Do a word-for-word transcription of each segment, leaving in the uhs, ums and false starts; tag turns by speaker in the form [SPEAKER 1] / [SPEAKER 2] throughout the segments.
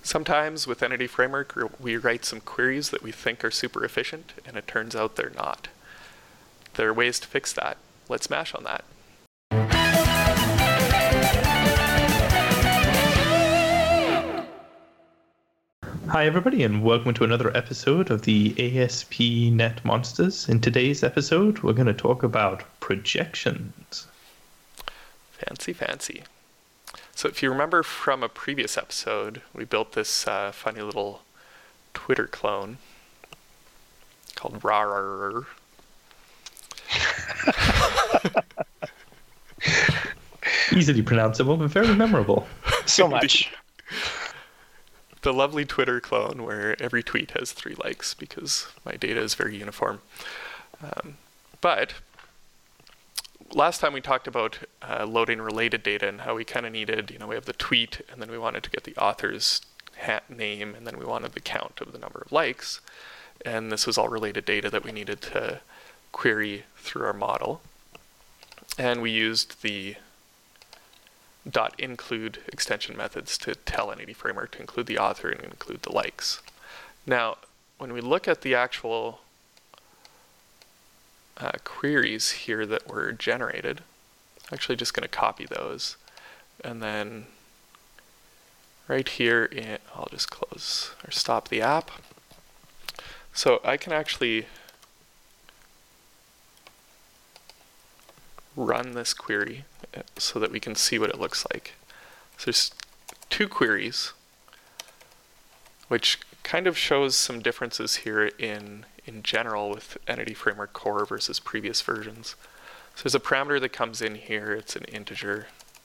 [SPEAKER 1] Sometimes with Entity Framework, we write some queries that we think are super efficient, and it turns out they're not. There are ways to fix that. Let's mash on that.
[SPEAKER 2] Hi everybody, and welcome to another episode of the A S P dot net Monsters. In today's episode, we're going to talk about projections.
[SPEAKER 1] Fancy, fancy. So if you remember from a previous episode, we built this uh, funny little Twitter clone called RARR.
[SPEAKER 2] Easily pronounceable, but very memorable.
[SPEAKER 3] So much.
[SPEAKER 1] The lovely Twitter clone where every tweet has three likes because my data is very uniform. Um, but last time we talked about uh, loading related data and how we kind of needed, you know, we have the tweet and then we wanted to get the author's ha- name and then we wanted the count of the number of likes. And this was all related data that we needed to query through our model. And we used the dot include extension methods to tell Entity Framework to include the author and include the likes. Now, when we look at the actual uh, queries here that were generated, I'm actually just going to copy those. And then right here, in, I'll just close or stop the app. So I can actually run this query so that we can see what it looks like. So there's two queries, which kind of shows some differences here in, in general with Entity Framework Core versus previous versions. So there's a parameter that comes in here, it's an integer,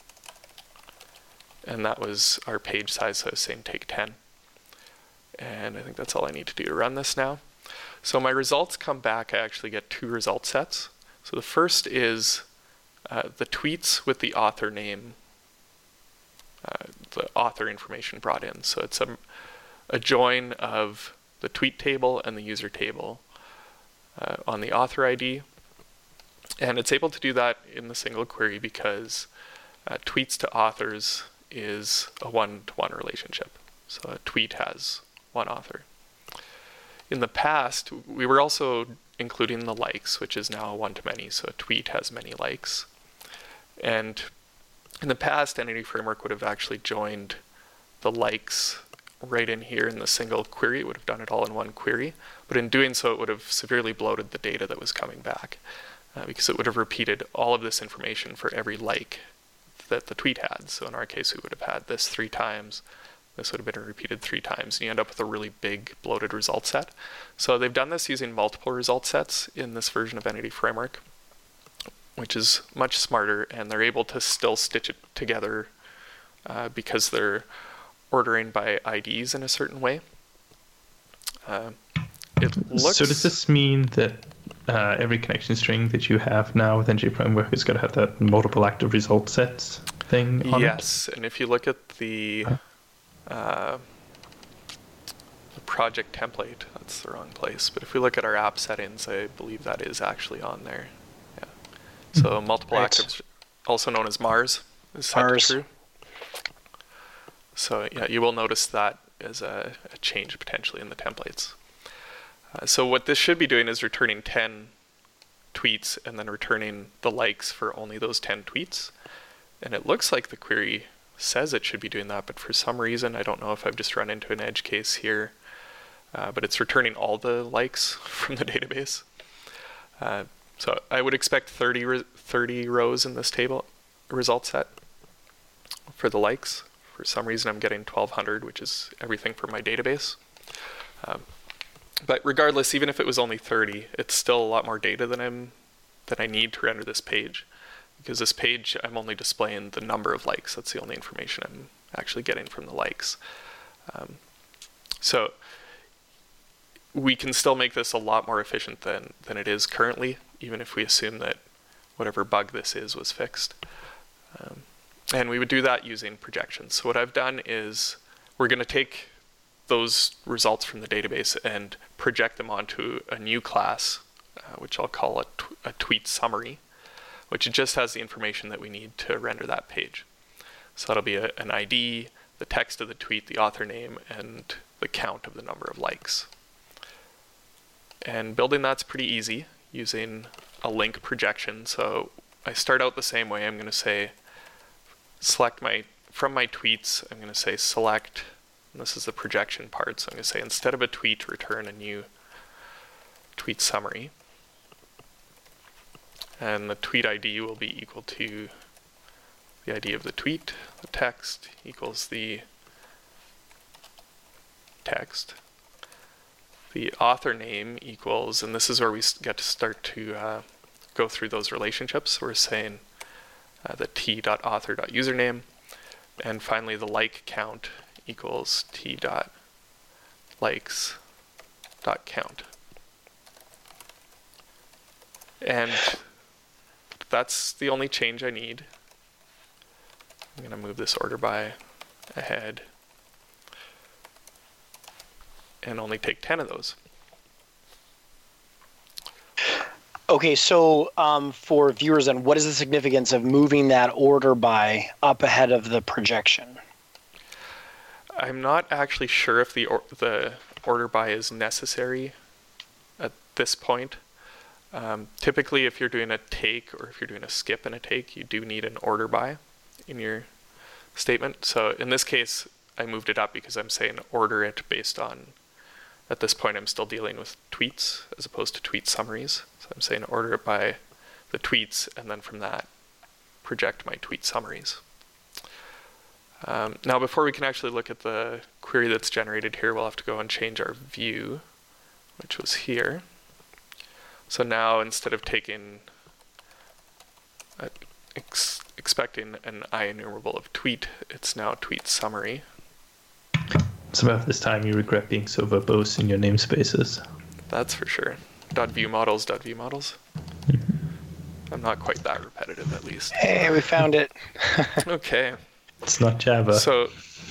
[SPEAKER 1] and that was our page size, so I was saying take ten. And I think that's all I need to do to run this now. So my results come back, I actually get two result sets. So the first is Uh, the tweets with the author name, uh, the author information brought in. So it's a, a join of the tweet table and the user table uh, on the author I D. And it's able to do that in the single query because uh, tweets to authors is a one-to-one relationship. So a tweet has one author. In the past, we were also including the likes, which is now a one-to-many. So a tweet has many likes. And in the past, Entity Framework would have actually joined the likes right in here in the single query. It would have done it all in one query. But in doing so, it would have severely bloated the data that was coming back uh, because it would have repeated all of this information for every like that the tweet had. So in our case, we would have had this three times. This would have been repeated three times. And you end up with a really big bloated result set. So they've done this using multiple result sets in this version of Entity Framework, which is much smarter, and they're able to still stitch it together uh, because they're ordering by I Ds in a certain way. Uh, it looks
[SPEAKER 2] so does this mean that uh, every connection string that you have now with Entity Framework is going to have that multiple active result sets thing on
[SPEAKER 1] yes,
[SPEAKER 2] it?
[SPEAKER 1] Yes, and if you look at the, huh? uh, the project template, that's the wrong place, but if we look at our app settings, I believe that is actually on there. So multiple right. actives, also known as Mars, is set to true. So yeah, you will notice that as a, a change potentially in the templates. Uh, so what this should be doing is returning ten tweets and then returning the likes for only those ten tweets. And it looks like the query says it should be doing that, but for some reason, I don't know if I've just run into an edge case here, uh, but it's returning all the likes from the database. Uh, So I would expect thirty, re- thirty rows in this table result set for the likes. For some reason, I'm getting twelve hundred, which is everything from my database. Um, but regardless, even if it was only thirty, it's still a lot more data than I'm than I need to render this page. Because this page, I'm only displaying the number of likes. That's the only information I'm actually getting from the likes. Um, so we can still make this a lot more efficient than, than it is currently, even if we assume that whatever bug this is was fixed. Um, and we would do that using projections. So what I've done is we're going to take those results from the database and project them onto a new class, uh, which I'll call a, t- a tweet summary, which just has the information that we need to render that page. So that'll be a, an I D, the text of the tweet, the author name, and the count of the number of likes. And building that's pretty easy using a link projection. So I start out the same way. I'm going to say select my, from my tweets, I'm going to say select, and this is the projection part. So I'm going to say instead of a tweet, return a new tweet summary. And the tweet I D will be equal to the I D of the tweet. The text equals the text. The author name equals, and this is where we get to start to uh, go through those relationships. So we're saying uh, the t.author.username, and finally the like count equals t.likes.count. And that's the only change I need. I'm going to move this order by ahead and only take ten of those.
[SPEAKER 3] Okay, so um, for viewers then, what is the significance of moving that order by up ahead of the projection?
[SPEAKER 1] I'm not actually sure if the or the order by is necessary at this point. Um, typically, if you're doing a take or if you're doing a skip and a take, you do need an order by in your statement. So in this case, I moved it up because I'm saying order it based on, at this point, I'm still dealing with tweets as opposed to tweet summaries. So I'm saying order it by the tweets, and then from that, project my tweet summaries. Um, now, before we can actually look at the query that's generated here, we'll have to go and change our view, which was here. So now, instead of taking, uh, ex expecting an IEnumerable of tweet, it's now tweet summary.
[SPEAKER 2] So about this time you regret being so verbose in your namespaces.
[SPEAKER 1] That's for sure. Dot view models, dot view models. I'm not quite that repetitive, at least.
[SPEAKER 3] Hey, we found it.
[SPEAKER 1] Okay.
[SPEAKER 2] It's not Java.
[SPEAKER 1] So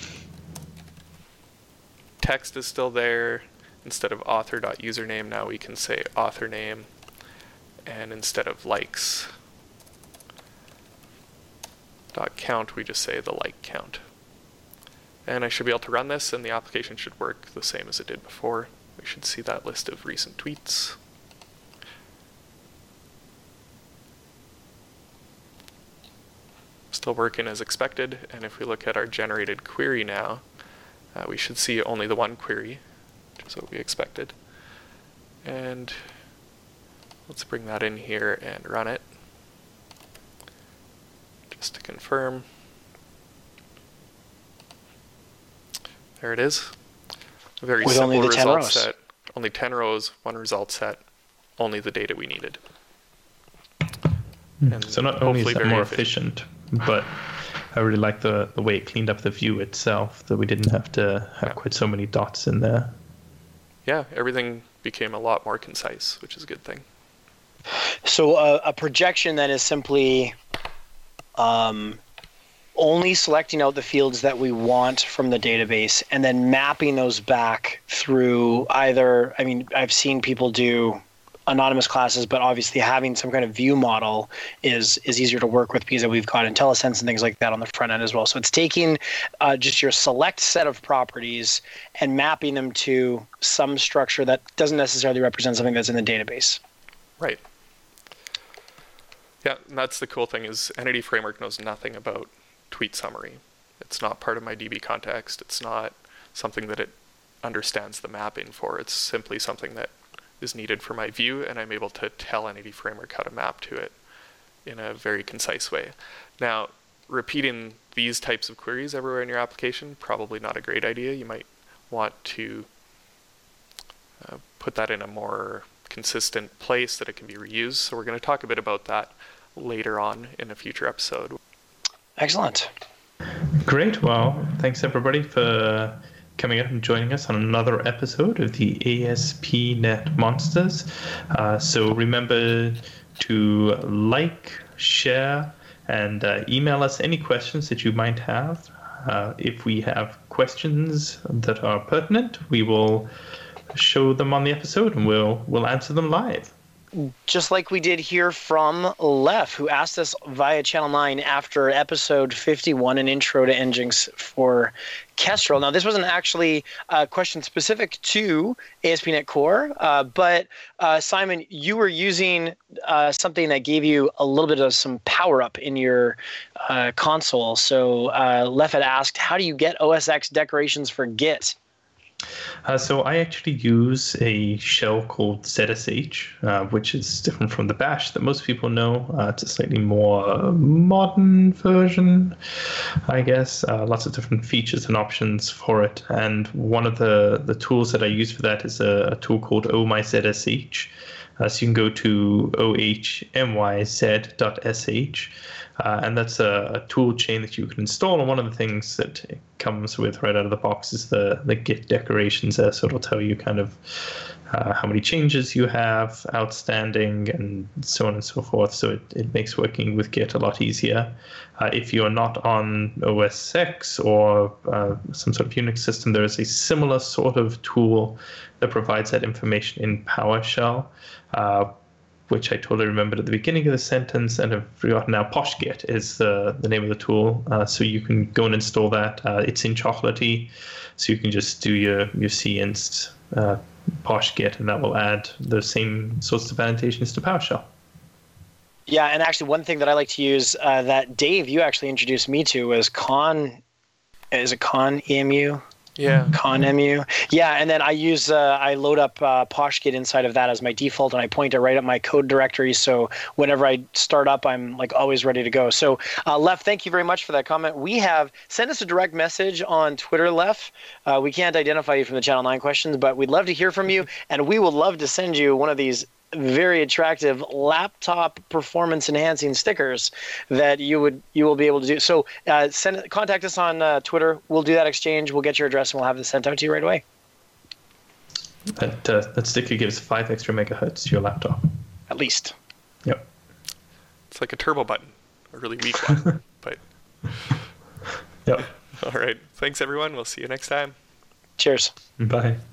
[SPEAKER 1] text is still there. Instead of author.username, now we can say author name. And instead of likes dot count, we just say the like count. And I should be able to run this, and the application should work the same as it did before. We should see that list of recent tweets. Still working as expected, and if we look at our generated query now, uh, we should see only the one query, which is what we expected. And let's bring that in here and run it, just to confirm. There it is. A very
[SPEAKER 3] With
[SPEAKER 1] simple
[SPEAKER 3] only the ten
[SPEAKER 1] result
[SPEAKER 3] rows.
[SPEAKER 1] set. Only ten rows, one result set, only the data we needed. And
[SPEAKER 2] so not only is
[SPEAKER 1] hopefully
[SPEAKER 2] that
[SPEAKER 1] very
[SPEAKER 2] more
[SPEAKER 1] efficient.
[SPEAKER 2] efficient, but I really like the, the way it cleaned up the view itself, that we didn't have to have
[SPEAKER 1] Yeah.
[SPEAKER 2] quite so many dots in there.
[SPEAKER 1] Yeah, everything became a lot more concise, which is a good thing.
[SPEAKER 3] So uh, a projection then is simply um, only selecting out the fields that we want from the database and then mapping those back through either, I mean, I've seen people do anonymous classes, but obviously having some kind of view model is is easier to work with because we've got IntelliSense and things like that on the front end as well. So it's taking uh, just your select set of properties and mapping them to some structure that doesn't necessarily represent something that's in the database.
[SPEAKER 1] Right. Yeah, and that's the cool thing is Entity Framework knows nothing about tweet summary. It's not part of my D B context. It's not something that it understands the mapping for. It's simply something that is needed for my view, and I'm able to tell Entity Framework how to map to it in a very concise way. Now, repeating these types of queries everywhere in your application, probably not a great idea. You might want to uh, put that in a more consistent place that it can be reused. So we're going to talk a bit about that later on in a future episode.
[SPEAKER 3] Excellent.
[SPEAKER 2] Great. Well, thanks everybody for coming up and joining us on another episode of the A S P dot net Monsters. Uh, so remember to like, share, and uh, email us any questions that you might have. Uh, if we have questions that are pertinent, we will show them on the episode and we'll we'll answer them live.
[SPEAKER 3] just like we did hear from Lef, who asked us via Channel nine after episode fifty-one, an intro to Nginx for Kestrel. Now, this wasn't actually a question specific to A S P dot NET Core, uh, but uh, Simon, you were using uh, something that gave you a little bit of some power up in your uh, console. So uh, Lef had asked, how do you get O S X decorations for Git?
[SPEAKER 2] Uh, so I actually use a shell called Z S H, uh, which is different from the bash that most people know. Uh, it's a slightly more uh, modern version, I guess. Uh, lots of different features and options for it. And one of the, the tools that I use for that is a, a tool called ohmyzsh. Uh, so you can go to o h m y z dot s h, uh, and that's a, a tool chain that you can install. And one of the things that it comes with right out of the box is the, the Git decorations there. So it'll tell you kind of uh, how many changes you have outstanding and so on and so forth. So it, it makes working with Git a lot easier. Uh, if you're not on O S X or uh, some sort of Unix system, there is a similar sort of tool that provides that information in PowerShell, uh, which I totally remembered at the beginning of the sentence and have forgotten now. PoshGit is the, the name of the tool. Uh, so you can go and install that. Uh, it's in Chocolatey, so you can just do your, your cinst uh, PoshGit, and that will add those same sorts of annotations to PowerShell.
[SPEAKER 3] Yeah, and actually one thing that I like to use uh, that Dave, you actually introduced me to was Con, is it Con E M U?
[SPEAKER 1] Yeah.
[SPEAKER 3] ConEmu. Yeah, and then I use, uh, I load up uh, PoshGit inside of that as my default, and I point it right at my code directory. So whenever I start up, I'm like always ready to go. So uh, Lef, thank you very much for that comment. We have, send us a direct message on Twitter, Lef. Uh, we can't identify you from the Channel nine questions, but we'd love to hear from you, and we would love to send you one of these very attractive laptop performance enhancing stickers that you would you will be able to do. So uh, send contact us on uh, Twitter. We'll do that exchange. We'll get your address and we'll have this sent out to you right away.
[SPEAKER 2] That uh, that sticker gives five extra megahertz to your laptop.
[SPEAKER 3] At least.
[SPEAKER 2] Yep.
[SPEAKER 1] It's like a turbo button, a really weak one. But
[SPEAKER 2] yep.
[SPEAKER 1] All right. Thanks everyone. We'll see you next time.
[SPEAKER 3] Cheers.
[SPEAKER 2] Bye.